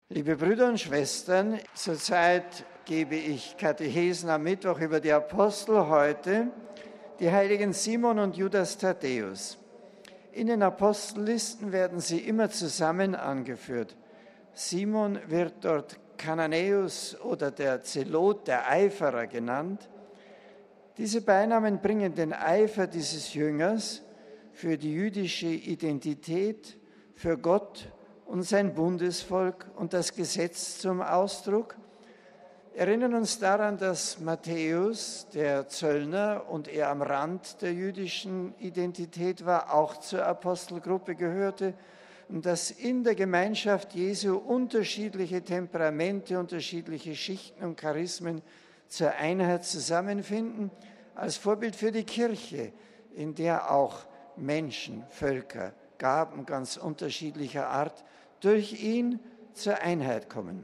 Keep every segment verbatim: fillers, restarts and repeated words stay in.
Liebe Brüder und Schwestern, zurzeit gebe ich Katechesen am Mittwoch über die Apostel, heute die heiligen Simon und Judas Thaddäus. In den Apostellisten werden sie immer zusammen angeführt. Simon wird dort Kananäus oder der Zelot, der Eiferer genannt. Diese Beinamen bringen den Eifer dieses Jüngers für die jüdische Identität, für Gott und sein Bundesvolk und das Gesetz zum Ausdruck. Erinnern uns daran, dass Matthäus, der Zöllner und er am Rand der jüdischen Identität war, auch zur Apostelgruppe gehörte und dass in der Gemeinschaft Jesu unterschiedliche Temperamente, unterschiedliche Schichten und Charismen zur Einheit zusammenfinden, als Vorbild für die Kirche, in der auch Menschen, Völker, Gaben ganz unterschiedlicher Art durch ihn zur Einheit kommen.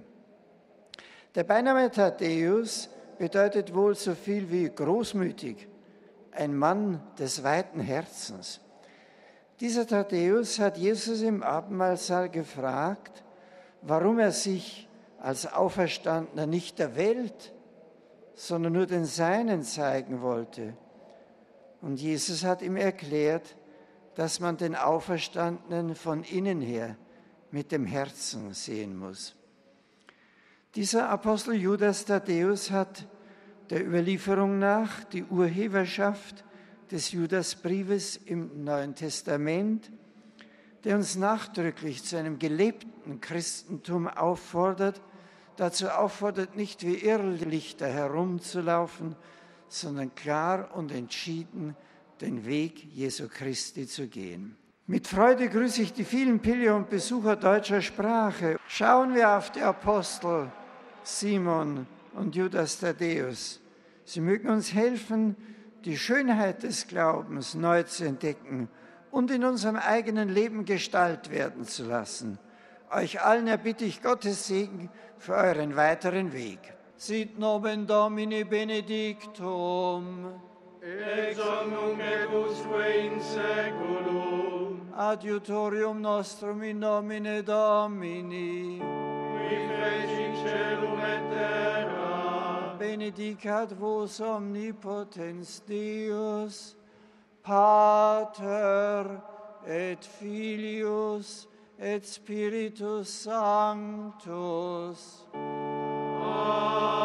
Der Beiname Thaddäus bedeutet wohl so viel wie großmütig, ein Mann des weiten Herzens. Dieser Thaddäus hat Jesus im Abendmahlsaal gefragt, warum er sich als Auferstandener nicht der Welt, sondern nur den Seinen zeigen wollte. Und Jesus hat ihm erklärt, dass man den Auferstandenen von innen her mit dem Herzen sehen muss. Dieser Apostel Judas Thaddäus hat der Überlieferung nach die Urheberschaft des Judasbriefes im Neuen Testament, der uns nachdrücklich zu einem gelebten Christentum auffordert, dazu auffordert, nicht wie Irrlichter herumzulaufen, sondern klar und entschieden den Weg Jesu Christi zu gehen. Mit Freude grüße ich die vielen Pilger und Besucher deutscher Sprache. Schauen wir auf die Apostel Simon und Judas Thaddäus. Sie mögen uns helfen, die Schönheit des Glaubens neu zu entdecken und in unserem eigenen Leben Gestalt werden zu lassen. Euch allen erbitte ich Gottes Segen für euren weiteren Weg. Sit nomen Domini benedictum. Ex hoc nunc et usque in saeculum. Adiutorium nostrum in nomine Domini. Qui fecit caelum et terra. Benedicat vos omnipotens Deus, Pater et Filius et Spiritus Sanctus. Amen.